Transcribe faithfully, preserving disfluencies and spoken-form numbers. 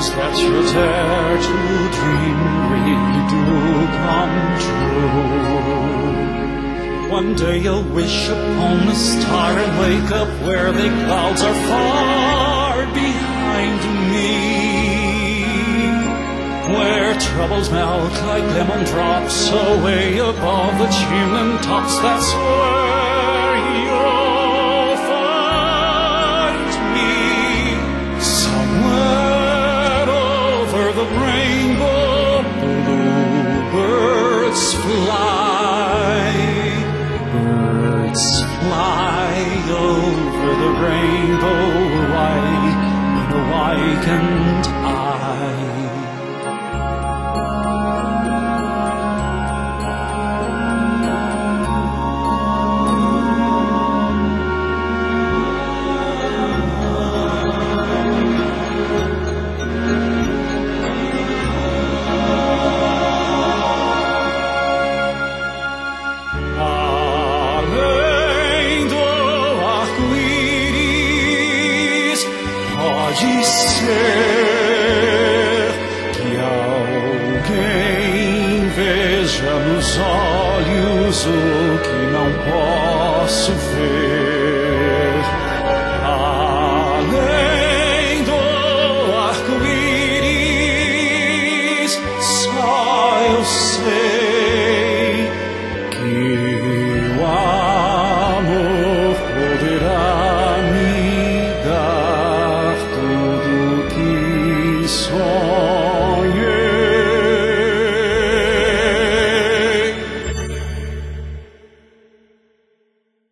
dreams that you dare to dream really do come true. One day you'll wish upon a star and wake up where the clouds are far behind me, where troubles melt like lemon drops away above the chimney tops. That's where you'll find me, somewhere over the rainbow. Bluebirds fly, birds fly over the rainbow. Why, why can't I? Pode ser que alguém veja nos olhos o que não posso ver. Além do arco-íris,